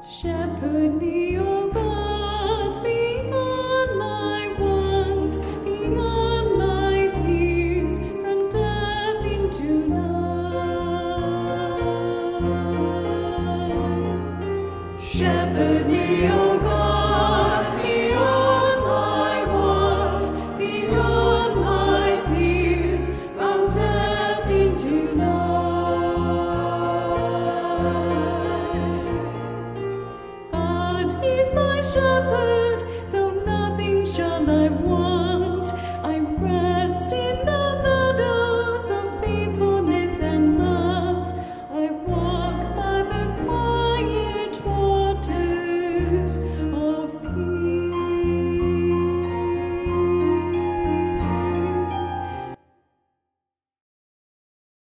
Shepherd me, O God, beyond my wants, beyond my fears, from death into life. Shepherd me, O God.